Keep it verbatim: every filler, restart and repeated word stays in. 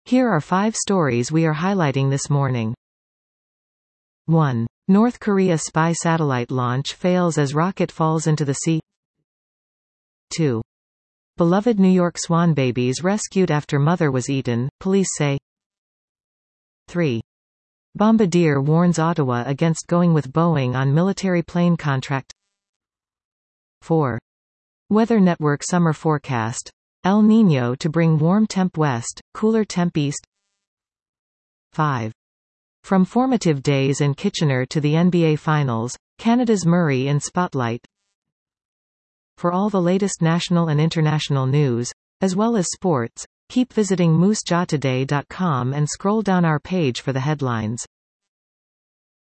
Here are five stories we are highlighting this morning. one. North Korea spy satellite launch fails as rocket falls into the sea. two. Beloved New York swan babies rescued after mother was eaten, police say. three. Bombardier warns Ottawa against going with Boeing on military plane contract. four. Weather Network summer forecast. El Niño to bring warm temp west, cooler temp east. five. From formative days in Kitchener to the N B A Finals, Canada's Murray in spotlight. For all the latest national and international news, as well as sports, keep visiting moose jaw today dot com and scroll down our page for the headlines.